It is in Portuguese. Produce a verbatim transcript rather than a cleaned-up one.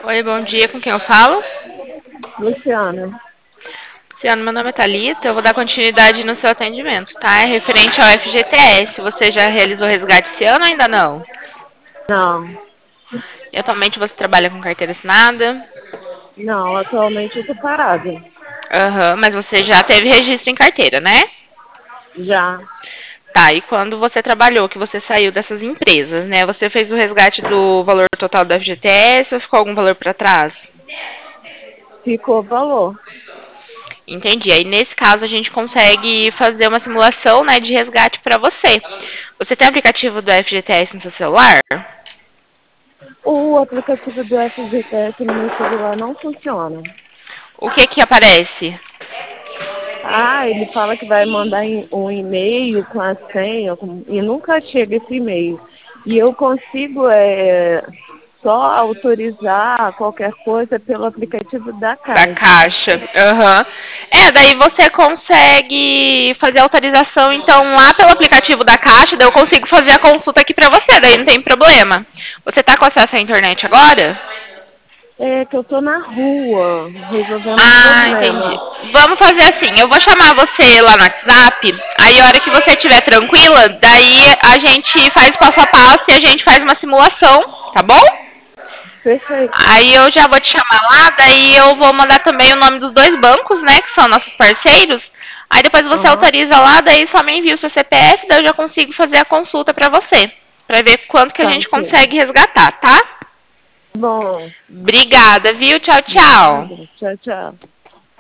Oi, bom dia, com quem eu falo? Luciana. Luciano, meu nome é Thalita, eu vou dar continuidade no seu atendimento, tá? É referente ao F G T S, você já realizou resgate esse ano ou ainda não? Não, E atualmente você trabalha com carteira assinada? não, atualmente eu tô parada. Aham, mas você já teve registro em carteira, né? Já Tá, e quando você trabalhou, que você saiu dessas empresas, né? Você fez o resgate do valor total do F G T S ou ficou algum valor para trás? ficou valor. Entendi. Aí nesse caso a gente consegue fazer uma simulação, né, de resgate para você. Você tem o aplicativo do F G T S no seu celular? O aplicativo do F G T S no meu celular não funciona. O que que aparece? Ah, ele fala que vai mandar em- um e-mail com a senha com- e nunca chega esse e-mail. E eu consigo é, só autorizar qualquer coisa pelo aplicativo da Da Caixa. caixa. Aham. É, daí você consegue fazer a autorização, então, lá pelo aplicativo da caixa, daí eu consigo fazer a consulta aqui pra você, daí não tem problema. Você tá com acesso à internet agora? É que eu tô na rua resolvendo um Ah, entendi. problema. Vamos fazer assim, eu vou chamar você lá no WhatsApp, aí a hora que você estiver tranquila, daí a gente faz passo a passo e a gente faz uma simulação, tá bom? Perfeito. Aí eu já vou te chamar lá, daí eu vou mandar também o nome dos dois bancos, né, que são nossos parceiros. Aí depois você Aham, autoriza lá, daí só me envia o seu C P F, daí eu já consigo fazer a consulta pra você, pra ver quanto que a tá gente ok. consegue resgatar, tá? Bom, Obrigada, viu? Tchau, tchau. nada. Tchau, tchau.